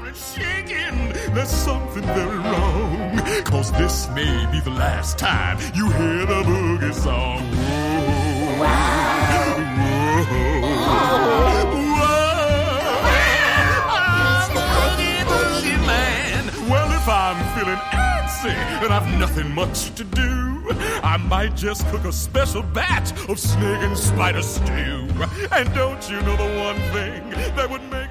started shaking. There's something very wrong, 'cause this may be the last time you hear the boogie song. Whoa, whoa, whoa. I'm a boogie, boogie man. Well, if I'm feeling antsy and I've nothing much to do, I might just cook a special batch of snake and spider stew. And don't you know the one thing that would make